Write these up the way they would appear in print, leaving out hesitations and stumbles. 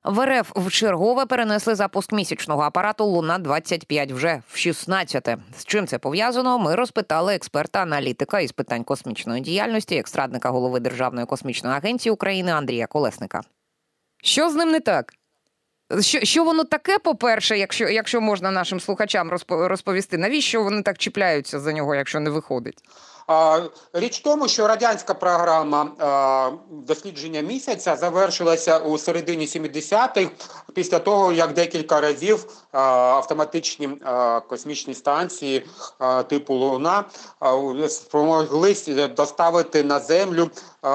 В РФ вчергове перенесли запуск місячного апарату «Луна-25» вже в 16-те. З чим це пов'язано, ми розпитали експерта-аналітика із питань космічної діяльності, екс-радника голови Державної космічної агенції України Андрія Колесника. Що з ним не так? Що воно таке, по-перше, якщо можна нашим слухачам розповісти? Навіщо вони так чіпляються за нього, якщо не виходить? Річ в тому, що радянська програма дослідження місяця завершилася у середині 70-х, після того, як декілька разів автоматичні космічні станції типу Луна спромоглись доставити на Землю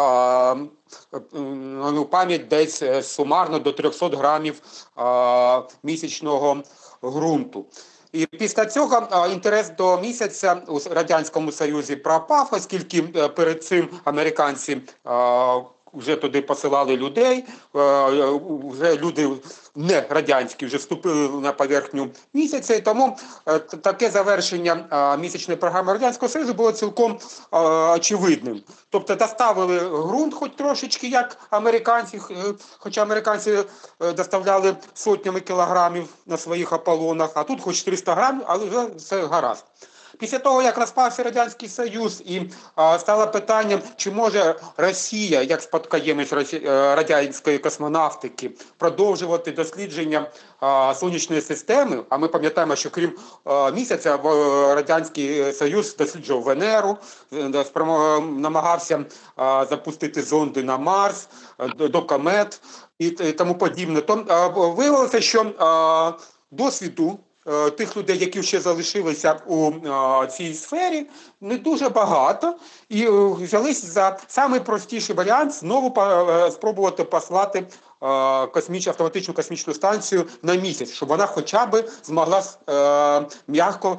пам'ять десь сумарно до 300 грамів місячного ґрунту. І після цього інтерес до місяця у Радянському Союзі пропав, оскільки перед цим американці вже туди посилали людей, вже люди не радянські вже вступили на поверхню місяця, і тому таке завершення місячної програми Радянського Союзу було цілком очевидним. Тобто доставили ґрунт хоч трошечки, як американці, хоча американці доставляли сотнями кілограмів на своїх Аполлонах, а тут хоч 300 грамів, але вже все гаразд. Після того, як розпався Радянський Союз і стало питанням, чи може Росія, як спадкоємець радянської космонавтики, продовжувати дослідження сонячної системи, а ми пам'ятаємо, що крім місяця Радянський Союз досліджував Венеру, намагався запустити зонди на Марс, до комет і тому подібне. То виявилося, що досвіду тих людей, які ще залишилися у цій сфері, не дуже багато, і взялись за самий простіший варіант знову спробувати послати автоматичну космічну станцію на місяць, щоб вона хоча б змогла м'яко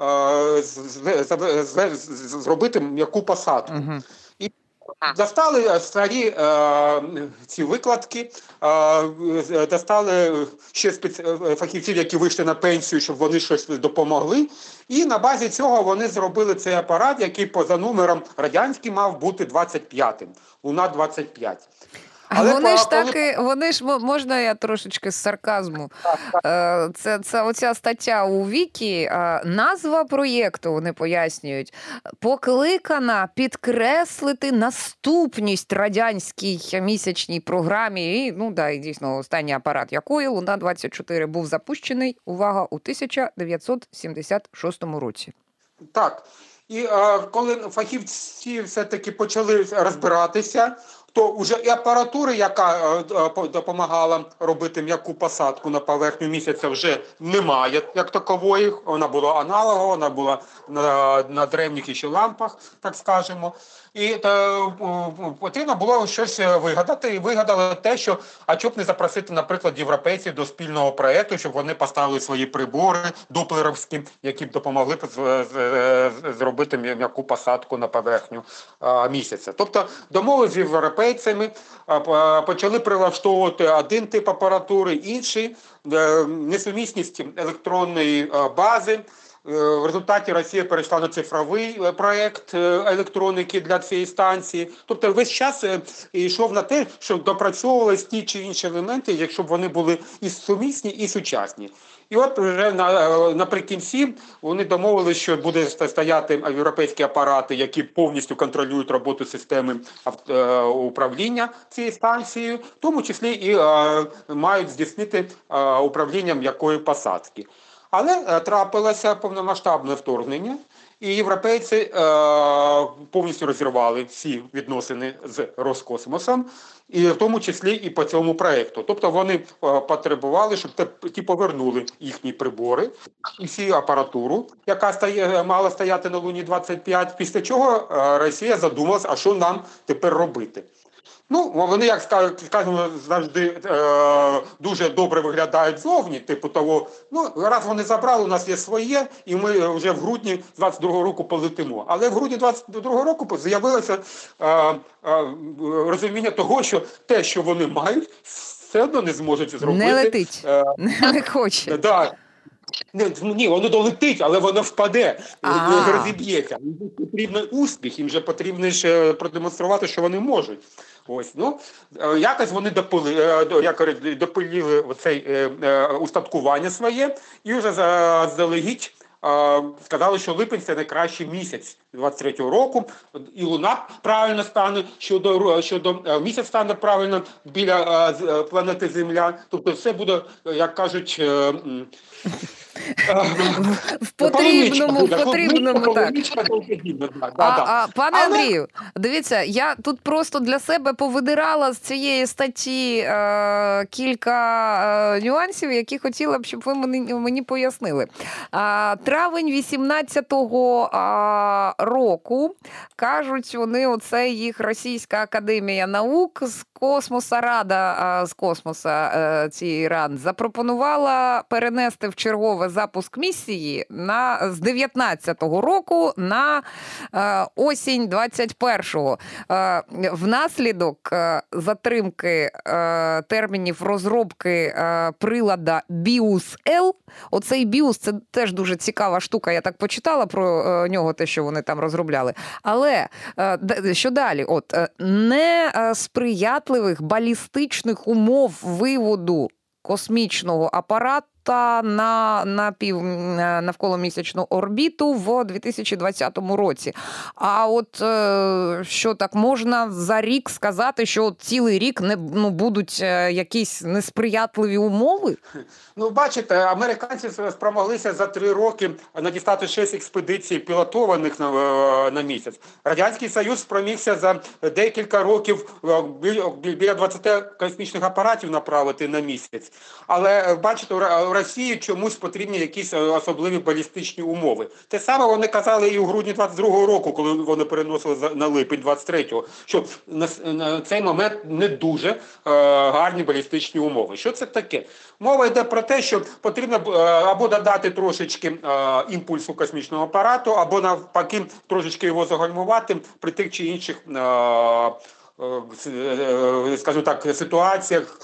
зробити м'яку посадку. Достали старі ці викладки, достали ще фахівців, які вийшли на пенсію, щоб вони щось допомогли. І на базі цього вони зробили цей апарат, який поза номером радянський мав бути 25-м. Луна-25. Але вони ж, можна я трошечки з сарказму? Це оця стаття у Вікі, назва проєкту, вони пояснюють, покликана підкреслити наступність радянській місячній програмі. І дійсно, останній апарат якої, Луна-24, був запущений, увага, у 1976 році. Так. І коли фахівці все-таки почали розбиратися, то вже і апаратури, яка допомагала робити м'яку посадку на поверхню місяця, вже немає як такової. Вона була аналогова, вона була на древніх ще лампах, так скажемо. І потрібно було щось вигадати. І вигадали те, що чоб не запросити, наприклад, європейців до спільного проєкту, щоб вони поставили свої прибори доплеровські, які б допомогли зробити м'яку посадку на поверхню місяця. Тобто домовились з європейцями, почали прилаштовувати один тип апаратури, інший, несумісність електронної бази. В результаті Росія перейшла на цифровий проєкт електроніки для цієї станції. Тобто весь час йшов на те, щоб допрацьовувалися ті чи інші елементи, якщо б вони були і сумісні, і сучасні. І от вже наприкінці вони домовилися, що буде стояти європейські апарати, які повністю контролюють роботу системи управління цією станцією, в тому числі і мають здійснити управління м'якої посадки. Але трапилося повномасштабне вторгнення, і європейці повністю розірвали всі відносини з Роскосмосом, і в тому числі і по цьому проєкту. Тобто вони потребували, щоб ті повернули їхні прибори і всю апаратуру, яка мала стояти на Луні-25, після чого Росія задумалась, а що нам тепер робити. Вони, як скажемо, завжди дуже добре виглядають зовні, типу того, раз вони забрали, у нас є своє, і ми вже в грудні 22-го року полетимо. Але в грудні 22-го року з'явилося розуміння того, що те, що вони мають, все одно не зможуть зробити. Не летить, не хоче. Да. Ні, воно долетить, але воно впаде, розіб'ється. Їм потрібен успіх, їм же потрібно ще продемонструвати, що вони можуть. Ось, ну, якось вони допилили оцей устаткування своє і вже заздалегідь сказали, що липень – це найкращий місяць 23-го року, і Луна правильно стане, щодо місяць стане правильно біля планети Земля. Тобто все буде, як кажуть, в потрібному, так. Пане Андрію, дивіться, я тут просто для себе повидирала з цієї статті кілька нюансів, які хотіла б, щоб ви мені пояснили. Травень 18-го року, кажуть вони, оце їх Російська академія наук з космоса, Рада з космоса, ці РАН, запропонувала перенести в чергове запуск місії з 19-го року на осінь 21-го. Внаслідок затримки термінів розробки прилада BIUS-L, оцей BIUS – це теж дуже цікава штука, я так почитала про нього, те, що вони там розробляли. Але що далі? От, несприятливих балістичних умов виводу космічного апарату на навколомісячну орбіту в 2020 році. А от що так, можна за рік сказати, що цілий рік будуть якісь несприятливі умови? Ну, бачите, американці спромоглися за 3 роки надіслати 6 експедицій пілотованих на місяць. Радянський Союз спромігся за декілька років біля 20 космічних апаратів направити на місяць. Але, бачите, у Росії чомусь потрібні якісь особливі балістичні умови. Те саме вони казали і у грудні 22-го року, коли вони переносили на липень 23-го, що на цей момент не дуже гарні балістичні умови. Що це таке? Мова йде про те, що потрібно або додати трошечки імпульсу космічного апарату, або навпаки трошечки його загальмувати при тих чи інших, скажімо так, ситуаціях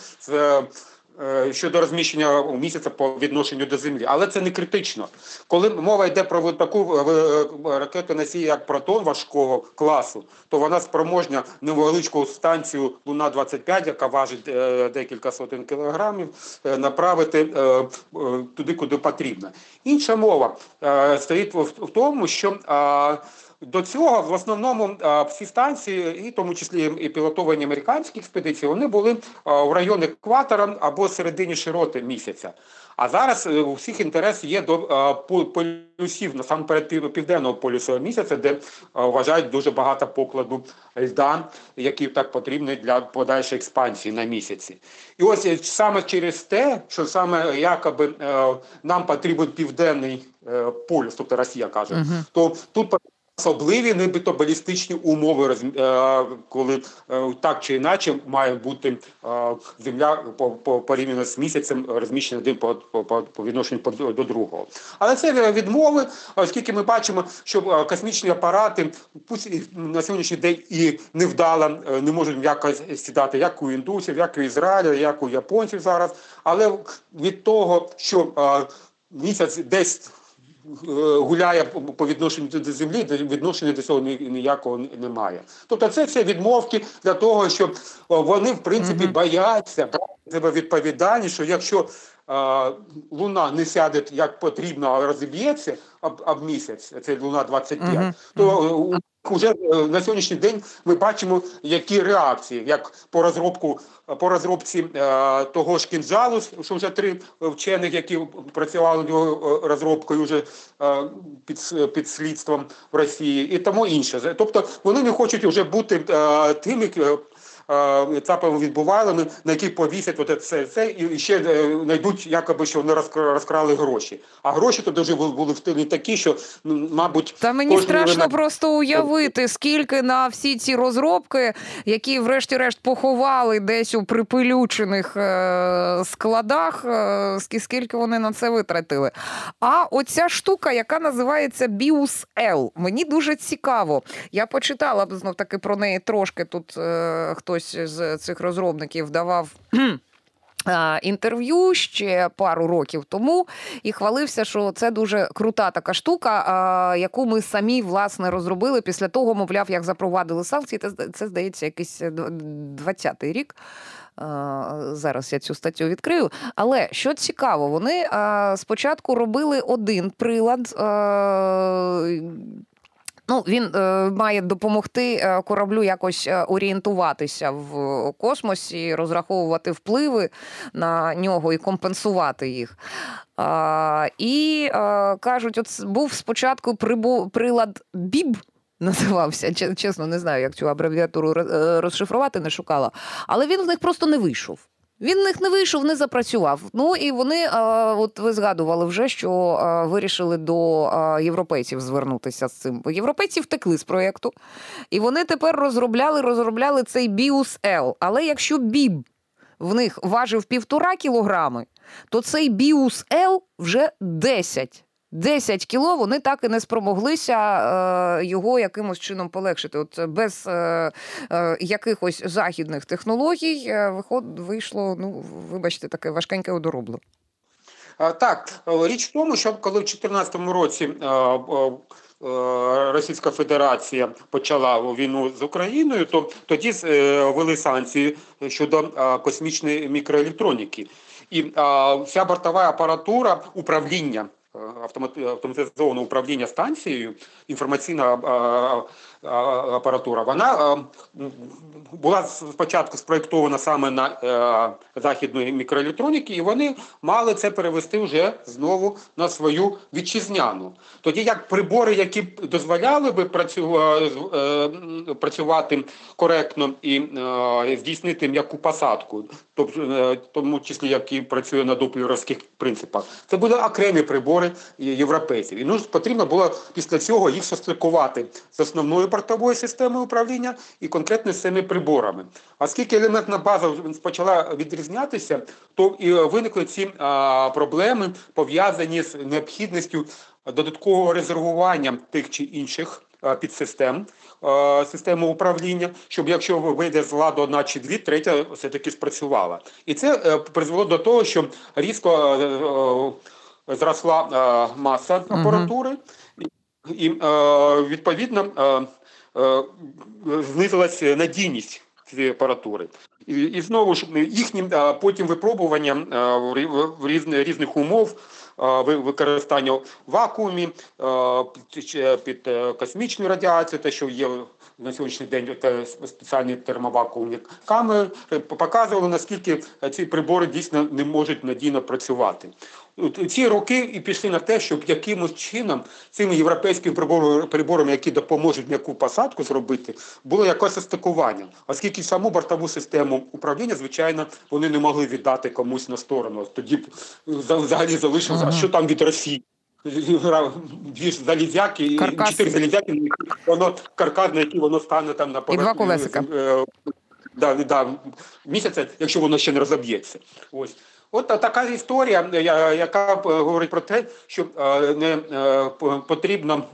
щодо розміщення місяця по відношенню до Землі. Але це не критично. Коли мова йде про таку ракету-носій, як «Протон» важкого класу, то вона спроможна невеличку станцію «Луна-25», яка важить декілька сотень кілограмів, направити туди, куди потрібно. Інша мова стоїть в тому, що до цього в основному всі станції, і в тому числі і пілотовані американські експедиції, вони були в районі екватора або середині широти місяця. А зараз у всіх інтерес є до полюсів, насамперед південного полюсу місяця, де вважають дуже багато покладу льда, який так потрібний для подальшої експансії на місяці. І ось саме через те, що саме якоби нам потрібен південний полюс, тобто Росія каже, то тут особливі нібито балістичні умови, коли так чи інакше має бути Земля порівняно з місяцем розміщена один по відношенню до другого. Але це відмови, оскільки ми бачимо, що космічні апарати пусть на сьогоднішній день і невдало не можуть м'яко сідати як у індусів, як у Ізраїля, як у японців зараз, але від того, що місяць десь гуляє по відношенню до Землі, відношення до цього ніякого немає. Тобто це все відмовки для того, щоб вони, в принципі, бояться брати відповідальність, що якщо Луна не сяде як потрібно, а розіб'ється об місяць, це Луна-25, то уже на сьогоднішній день ми бачимо, які реакції, як по розробці того ж кінжалу, що вже 3 вчених, які працювали над його розробкою вже під слідством в Росії і тому інше. Тобто вони не хочуть вже бути тими етапами відбувалими, на яких повісять це і ще знайдуть, якоби, що вони розкрали гроші. А гроші тоді вже були такі, що, мабуть... Та мені страшно просто уявити, скільки на всі ці розробки, які врешті-решт поховали десь у припилючених складах, скільки вони на це витратили. А оця штука, яка називається BIUS-L, мені дуже цікаво. Я почитала знов-таки про неї трошки, тут хтось з цих розробників давав інтерв'ю ще пару років тому і хвалився, що це дуже крута така штука, яку ми самі, власне, розробили після того, мовляв, як запровадили санкції. Це здається, якийсь 20-й рік. Зараз я цю статтю відкрию. Але, що цікаво, вони спочатку робили один прилад. Він має допомогти кораблю якось орієнтуватися в космосі, розраховувати впливи на нього і компенсувати їх. І кажуть, от був спочатку прилад БІБ, називався. Чесно, не знаю, як цю абревіатуру розшифрувати, не шукала. Але він в них просто не вийшов. Він в них не вийшов, не запрацював. І вони, от ви згадували вже, що вирішили до європейців звернутися з цим. Європейці втекли з проєкту, і вони тепер розробляли цей BIUS-L. Але якщо БІБ в них важив 1,5 кілограми, то цей BIUS-L вже 10 кіло, вони так і не спромоглися його якимось чином полегшити. От без якихось західних технологій вийшло, вибачте, таке важкеньке одоробло. Так, річ в тому, що коли в 2014 році Російська Федерація почала війну з Україною, то тоді ввели санкції щодо космічної мікроелектроніки. І вся бортова апаратура управління, автоматизоване управління станцією, інформаційна апаратура, вона була спочатку спроєктована саме на західної мікроелектроніки, і вони мали це перевести вже знову на свою вітчизняну. Тоді як прибори, які дозволяли би працювати коректно і здійснити м'яку посадку, тобто, в тому числі, які працює на доплеровських принципах, це були окремі прибори європейців. І потрібно було після цього їх состикувати з основною портовою системою управління і конкретно з цими приборами. Оскільки елементна база почала відрізнятися, то і виникли ці проблеми, пов'язані з необхідністю додаткового резервування тих чи інших підсистем системи управління, щоб якщо вийде з ладу одна чи дві, третя все-таки спрацювала. І це призвело до того, що різко зросла маса апаратури і відповідно знизилась надійність цієї апаратури. І знову ж їхнім потім випробуванням в різних умов, використання в вакуумі, під космічну радіацію, те, що є на сьогоднішній день спеціальні термовакуумні камери, показували, наскільки ці прибори дійсно не можуть надійно працювати. Ці роки і пішли на те, щоб якимось чином цими європейськими приборами, які допоможуть м'яку посадку зробити, було якось стикування. Оскільки саму бортову систему управління, звичайно, вони не могли віддати комусь на сторону. Тоді взагалі залишилося, а що там від Росії? Дві залізяки, 4 залізяки, каркас, на який воно стане там на поверхні. І 2 колесика. Місяця, якщо воно ще не розоб'ється. Ось. От така історія, яка говорить про те, що не потрібно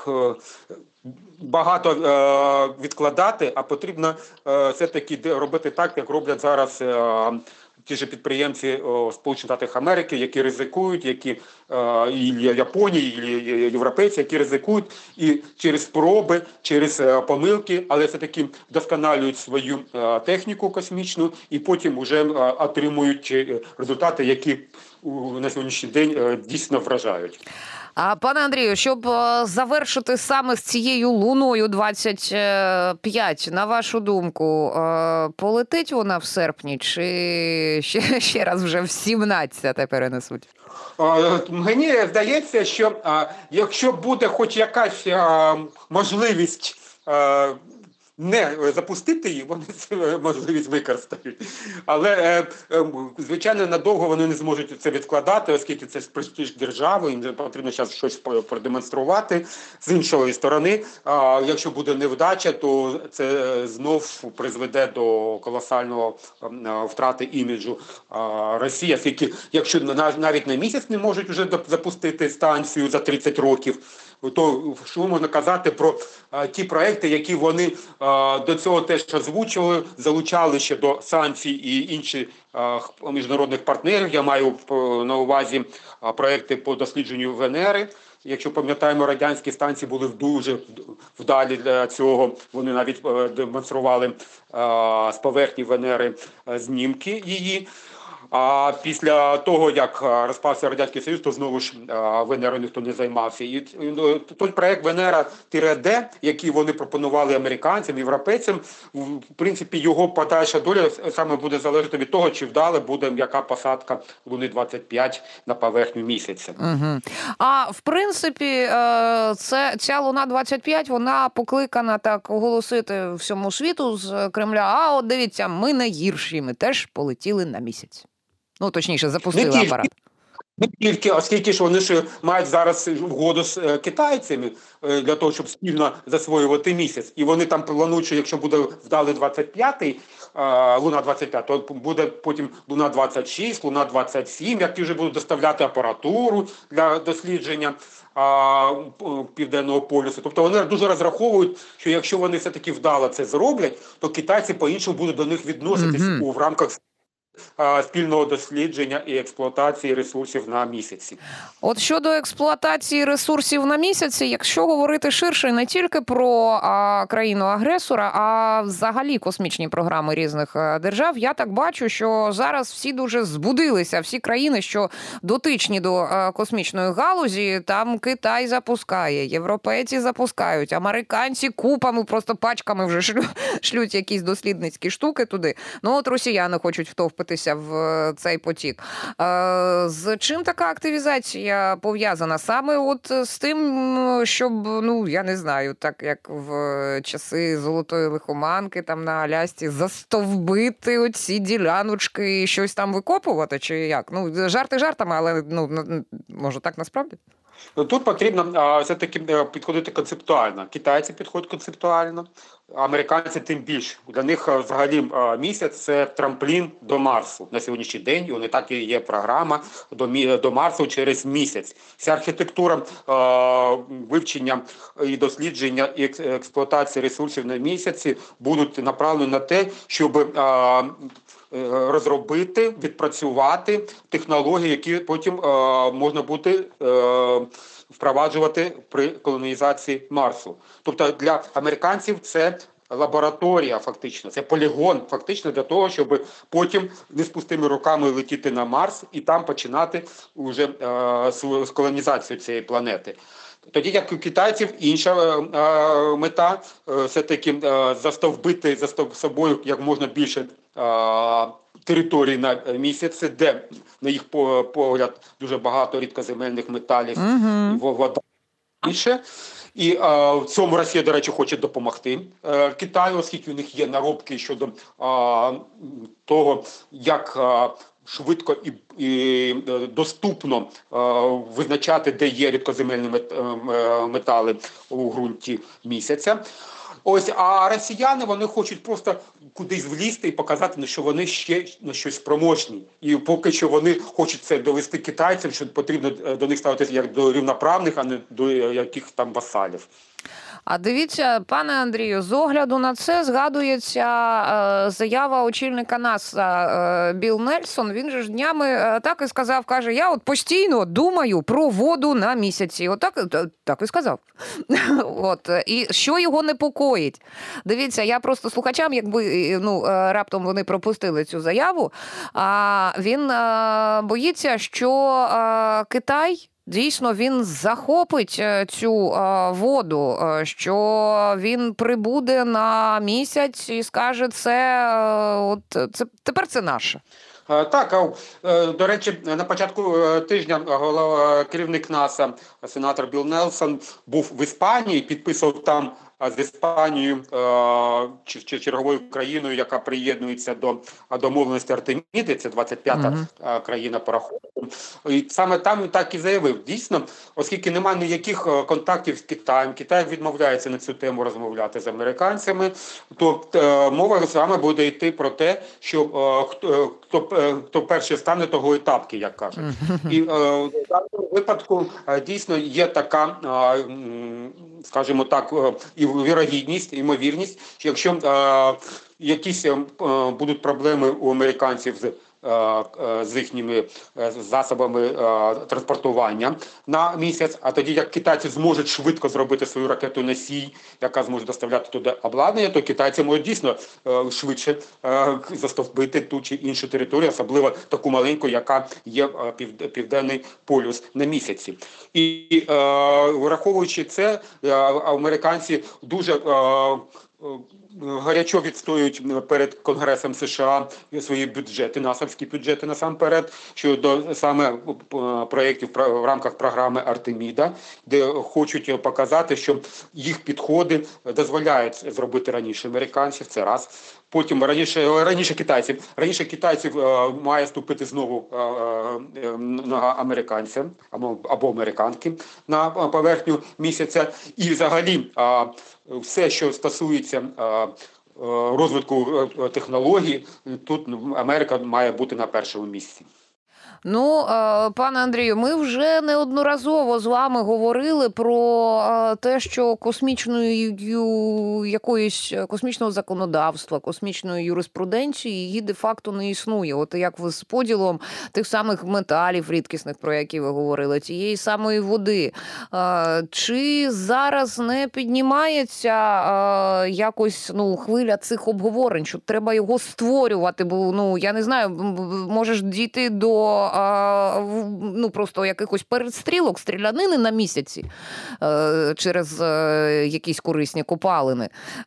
багато відкладати, а потрібно все-таки робити так, як роблять зараз ті ж підприємці Сполучених Штатів Америки, які ризикують, які і Японії, і європейці, які ризикують і через спроби, через помилки, але все-таки вдосконалюють свою техніку космічну і потім вже отримують результати, які на сьогоднішній день дійсно вражають. Пане Андрію, щоб завершити саме з цією Луною 25, на вашу думку, полетить вона в серпні чи ще раз вже в 17 перенесуть? Мені здається, що якщо буде хоч якась можливість не запустити її, вони цю можливість використають. Але, звичайно, надовго вони не зможуть це відкладати, оскільки це престиж держави, їм потрібно зараз щось продемонструвати. З іншої сторони, якщо буде невдача, то це знов призведе до колосального втрати іміджу Росії, оскільки якщо навіть на місяць не можуть вже запустити станцію за 30 років, то що можна казати про ті проекти, які вони до цього теж озвучували, залучали ще до санкцій і інших міжнародних партнерів. Я маю на увазі проекти по дослідженню Венери. Якщо пам'ятаємо, радянські станції були дуже вдалі для цього. Вони навіть демонстрували з поверхні Венери знімки її. А після того, як розпався Радянський Союз, то знову ж Венерою ніхто не займався. І той проект Венера-Д, який вони пропонували американцям, європейцям, в принципі, його подальша доля саме буде залежати від того, чи вдале буде яка посадка Луни-25 на поверхню місяця. Угу. А в принципі, ця Луна-25, вона покликана так оголосити всьому світу з Кремля, а от дивіться, ми не гірші, ми теж полетіли на місяць. Ну, точніше, запустили апарат. Не тільки, оскільки ж вони ж мають зараз угоду з китайцями для того, щоб спільно засвоювати місяць. І вони там планують, що якщо буде вдалий 25-й, Луна-25, то буде потім Луна-26, Луна-27, які вже будуть доставляти апаратуру для дослідження Південного полюсу. Тобто вони дуже розраховують, що якщо вони все-таки вдало це зроблять, то китайці по-іншому будуть до них відноситись в рамках спільного дослідження і експлуатації ресурсів на місяці. От щодо експлуатації ресурсів на місяці, якщо говорити ширше не тільки про країну-агресора, а взагалі космічні програми різних держав, я так бачу, що зараз всі дуже збудилися, всі країни, що дотичні до космічної галузі, там Китай запускає, європейці запускають, американці купами, просто пачками вже шлють якісь дослідницькі штуки туди. Ну от росіяни хочуть втовпитися в цей потік. З чим така активізація пов'язана? Саме от з тим, щоб, ну, я не знаю, так як в часи Золотої лихоманки там на Алясці застовбити оці діляночки і щось там викопувати, чи як? Ну, жарти жартами, але, ну, може так насправді? Тут потрібно все-таки підходити концептуально. Китайці підходять концептуально, американці тим більше. Для них взагалі місяць – це трамплін до Марсу на сьогоднішній день. І вони так і є програма до Марсу через місяць. Вся архітектура вивчення і дослідження і експлуатації ресурсів на місяці будуть направлені на те, щоб розробити, відпрацювати технології, які потім можна буде впроваджувати при колонізації Марсу. Тобто для американців це лабораторія фактично, це полігон фактично для того, щоб потім не з пустими руками летіти на Марс і там починати вже з колонізацію цієї планети. Тоді, як у китайців, інша мета все-таки застовбити за собою як можна більше територій на місяці, де, на їх погляд, дуже багато рідкоземельних металів, вода більше. І в цьому Росія, до речі, хоче допомогти Китаю, оскільки у них є наробки щодо того, як швидко і доступно визначати, де є рідкоземельні метали у ґрунті місяця. Ось, а росіяни, вони хочуть просто кудись влізти і показати, що вони ще на щось спроможні. І поки що вони хочуть це довести китайцям, що потрібно до них ставитися як до рівноправних, а не до яких там васалів. А дивіться, пане Андрію, з огляду на це згадується заява очільника НАСА Білл Нельсон. Він же ж днями так і сказав, каже, я от постійно думаю про воду на місяці. Так і сказав. От. І що його непокоїть? Дивіться, я просто слухачам, якби раптом вони пропустили цю заяву, він боїться, що Китай дійсно, він захопить цю воду, що він прибуде на місяць і скаже, тепер це наше. Так, до речі, на початку тижня керівник НАСА, сенатор Білл Нельсон, був в Іспанії, підписував там з Іспанією, чи черговою країною, яка приєднується до домовленості Артеміди, це 25-та країна по рахунку. І саме там він так і заявив. Дійсно, оскільки немає ніяких контактів з Китаєм, Китай відмовляється на цю тему розмовляти з американцями, то мова саме буде йти про те, що хто перший стане, того і тапки, як кажуть. І в даному випадку дійсно є така, скажімо так, і вірогідність, ймовірність, що якщо якісь будуть проблеми у американців з їхніми засобами транспортування на місяць, а тоді як китайці зможуть швидко зробити свою ракету-носій, яка зможе доставляти туди обладнання, то китайці можуть дійсно швидше застовбити ту чи іншу територію, особливо таку маленьку, яка є південний полюс на місяці. І враховуючи це, американці дуже гарячо відстоюють перед Конгресом США свої бюджети, насамські бюджети насамперед, щодо саме проєктів в рамках програми Артеміда, де хочуть показати, що їх підходи дозволяють зробити раніше американців, це раз. Потім раніше китайців має ступити знову американцям або американки на поверхню місяця. І взагалі все, що стосується розвитку технологій, тут Америка має бути на першому місці. Ну, пане Андрію, ми вже неодноразово з вами говорили про те, що космічного законодавства, космічної юриспруденції її де-факто не існує. От як з поділом тих самих металів рідкісних, про які ви говорили, цієї самої води. Чи зараз не піднімається якось хвиля цих обговорень, що треба його створювати? Бо, я не знаю, можеш дійти до просто якихось перестрілок, стрілянини на місяці через якісь корисні копалини.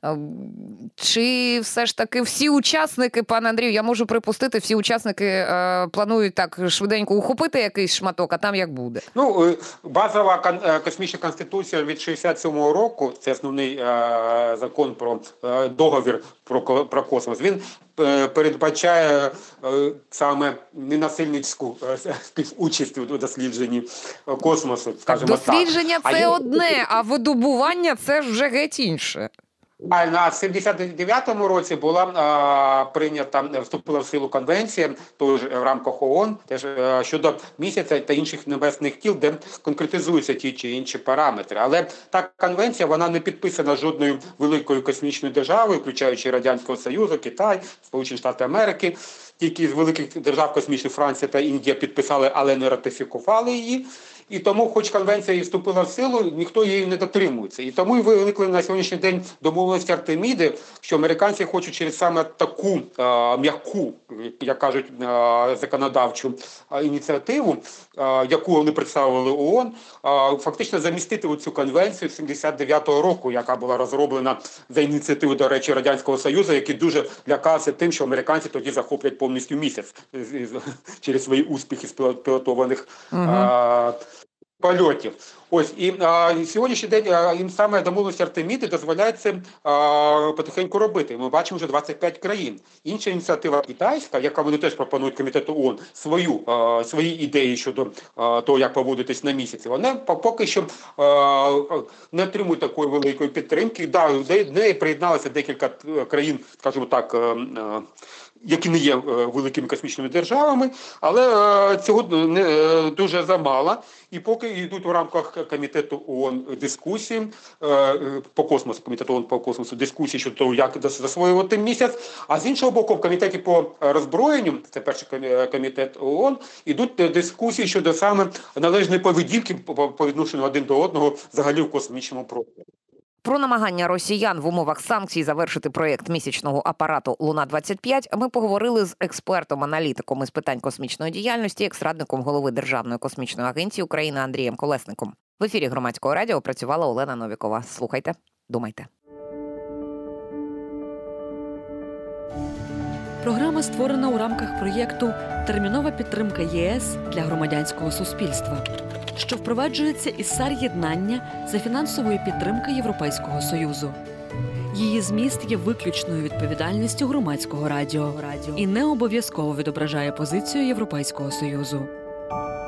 Чи все ж таки всі учасники, пане Андрію, я можу припустити, всі учасники планують так швиденько ухопити якийсь шматок, а там як буде? Базова космічна конституція від 67-го року, це основний закон про договір про космос, він передбачає саме ненасильницьку співучасть у дослідженні космосу, скажімо так. Дослідження – це одне, а видобування – це ж вже геть інше. На 79-му році була вступила в силу конвенція, теж в рамках ООН, теж щодо місяця та інших небесних тіл, де конкретизуються ті чи інші параметри. Але та конвенція, вона не підписана жодною великою космічною державою, включаючи Радянського Союзу, Китай, Сполучені Штати Америки. Тільки з великих держав космічних Франція та Індія підписали, але не ратифікували її. І тому, хоч конвенція і вступила в силу, ніхто її не дотримується. І тому і виникли на сьогоднішній день домовленості Артеміди, що американці хочуть через саме таку м'яку, як кажуть, законодавчу ініціативу, яку вони представили ООН, фактично замістити цю конвенцію 79-го року, яка була розроблена за ініціативою, до речі, Радянського Союзу, який дуже лякався тим, що американці тоді захоплять повністю місяць через свої успіхи з пілотованих польотів. Ось, і сьогоднішній день їм саме домовленість Артеміди дозволяє це потихеньку робити. Ми бачимо вже 25 країн. Інша ініціатива китайська, яка вони теж пропонують комітету ООН, свої ідеї щодо того, як поводитись на місяці, вони поки що не отримують такої великої підтримки. Да, до неї приєдналося декілька країн, скажімо так, які не є великими космічними державами, але цього дуже замало. І поки йдуть у рамках комітету ООН дискусії по космосу, комітету ООН по космосу дискусії щодо того, як засвоювати місяць, а з іншого боку, в комітеті по роззброєнню, це перший комітет ООН, йдуть дискусії щодо саме належної поведінки по відношенню один до одного взагалі в космічному просторі. Про намагання росіян в умовах санкцій завершити проєкт місячного апарату «Луна-25» ми поговорили з експертом-аналітиком із питань космічної діяльності, екс-радником голови Державної космічної агенції України Андрієм Колесником. В ефірі Громадського радіо працювала Олена Новікова. Слухайте, думайте. Програма створена у рамках проєкту «Термінова підтримка ЄС для громадянського суспільства». що впроваджується із САР-єднання за фінансової підтримки Європейського Союзу. Її зміст є виключною відповідальністю громадського радіо і не обов'язково відображає позицію Європейського Союзу.